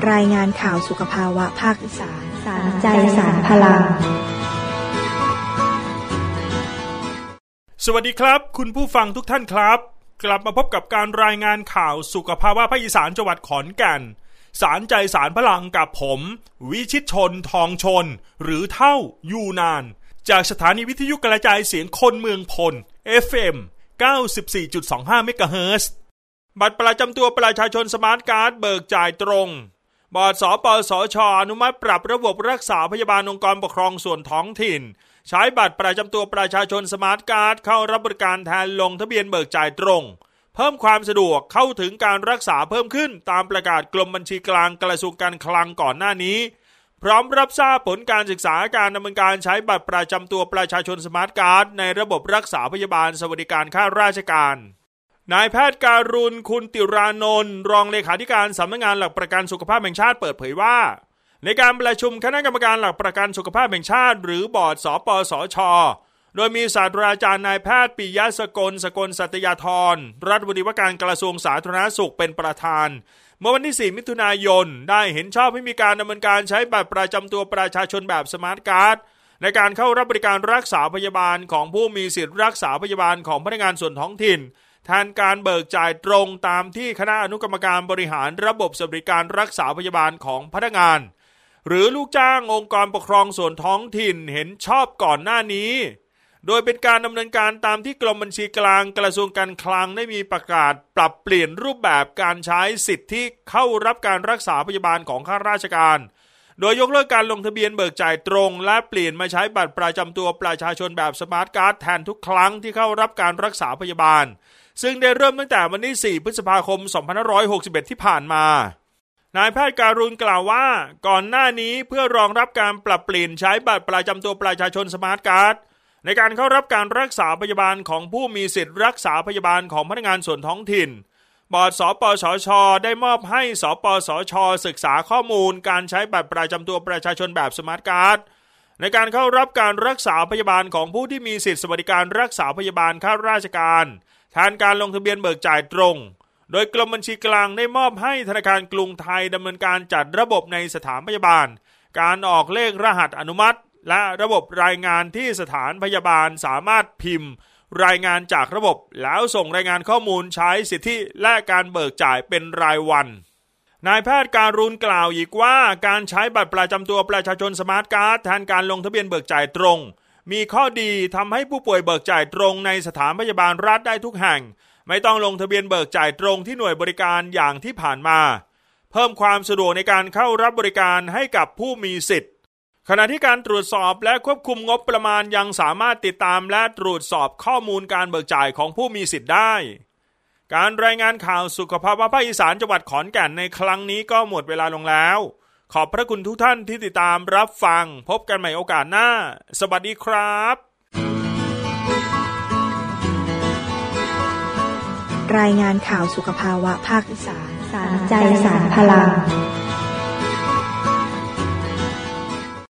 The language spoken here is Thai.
รายงานข่าวสุขภาวะภาคอีสานสารใจสารพลังสวัสดีครับคุณผู้ฟังทุกท่านครับกลับมาพบกับการรายงานข่าวสุขภาวะภาคอีสานจังหวัดขอนแก่นสารใจสารพลังกับผมวิชิตชนทองชนหรือเท่ายูนานจากสถานีวิทยุกระจายเสียงคนเมืองพล FM 94.25 เมกะเฮิรตซ์บัตรประจำตัวประชาชนสมาร์ทการ์ดเบิกจ่ายตรงบอร์ดสปสช.อนุมัติปรับระบบรักษาพยาบาลองค์กรปกครองส่วนท้องถิ่นใช้บัตรประจำตัวประชาชนสมาร์ทการ์ดเข้ารับบริการแทนลงทะเบียนเบิกจ่ายตรงเพิ่มความสะดวกเข้าถึงการรักษาเพิ่มขึ้นตามประกาศกรมบัญชีกลางกระทรวงการคลังก่อนหน้านี้พร้อมรับทราบผลการศึกษาการดำเนินการใช้บัตรประจำตัวประชาชนสมาร์ทการ์ดในระบบรักษาพยาบาลสวัสดิการข้าราชการนายแพทย์การุณคุณติรานนท์รองเลขาธิการสำนักงานหลักประกันสุขภาพแห่งชาติเปิดเผยว่าในการประชุมคณะกรรมการหลักประกันสุขภาพแห่งชาติหรือบอร์ดสปสช.โดยมีศาสตราจารย์นายแพทย์ปิยะสกลสัตยาธรรัฐมนตรีว่าการกระทรวงสาธารณสุขเป็นประธานเมื่อวันที่ 4 มิถุนายนได้เห็นชอบให้มีการดำเนินการใช้บัตรประจำตัวประชาชนแบบสมาร์ทการ์ดในการเข้ารับบริการรักษาพยาบาลของผู้มีสิทธิรักษาพยาบาลของพนักงานส่วนท้องถิ่นแทนการเบิกจ่ายตรงตามที่คณะอนุกรรมการบริหารระบบสวัสดิการรักษาพยาบาลของพนักงานหรือลูกจ้างองค์กรปกครองส่วนท้องถิ่นเห็นชอบก่อนหน้านี้โดยเป็นการดำเนินการตามที่กรมบัญชีกลางกระทรวงการคลังได้มีประกาศปรับเปลี่ยนรูปแบบการใช้สิทธิเข้ารับการรักษาพยาบาลของข้าราชการโดยยกเลิกการลงทะเบียนเบิกจ่ายตรงและเปลี่ยนมาใช้บัตรประจำตัวประชาชนแบบสมาร์ทการ์ดแทนทุกครั้งที่เข้ารับการรักษาพยาบาลซึ่งได้เริ่มตั้งแต่วันที่ 4 พฤษภาคม 2561 ที่ผ่านมานายแพทย์การุณกล่าวว่าก่อนหน้านี้เพื่อรองรับการปรับเปลี่ยนใช้บัตรประจำตัวประชาชนสมาร์ทการ์ดในการเข้ารับการรักษาพยาบาลของผู้มีสิทธิรักษาพยาบาลของพนักงานส่วนท้องถิ่นบอร์ดสปสช.ได้มอบให้สปสช.ศึกษาข้อมูลการใช้บัตรประจำตัวประชาชนแบบสมาร์ทการ์ดในการเข้ารับการรักษาพยาบาลของผู้ที่มีสิทธิสวัสดิการรักษาพยาบาลข้าราชการแทนการลงทะเบียนเบิกจ่ายตรงโดยกรมบัญชีกลางได้มอบให้ธนาคารกรุงไทยดำเนินการจัดระบบในสถานพยาบาลการออกเลขรหัสอนุมัติและระบบรายงานที่สถานพยาบาลสามารถพิมพ์รายงานจากระบบแล้วส่งรายงานข้อมูลใช้สิทธิและการเบิกจ่ายเป็นรายวันนายแพทย์การุณกล่าวอีกว่าการใช้บัตรประจำตัวประชาชนสมาร์ทการ์ดแทนการลงทะเบียนเบิกจ่ายตรงมีข้อดีทำให้ผู้ป่วยเบิกจ่ายตรงในสถานพยาบาลรัฐได้ทุกแห่งไม่ต้องลงทะเบียนเบิกจ่ายตรงที่หน่วยบริการอย่างที่ผ่านมาเพิ่มความสะดวกในการเข้ารับบริการให้กับผู้มีสิทธิ์ขณะที่การตรวจสอบและควบคุมงบประมาณยังสามารถติดตามและตรวจสอบข้อมูลการเบิกจ่ายของผู้มีสิทธิ์ได้การรายงานข่าวสุขภาวะภาคอีสานจังหวัดขอนแก่นในครั้งนี้ก็หมดเวลาลงแล้วขอบพระคุณทุกท่านที่ติดตามรับฟังพบกันใหม่โอกาสหน้าสวัสดีครับรายงานข่าวสุขภาวะภาคอีสานสารใจสารพลัง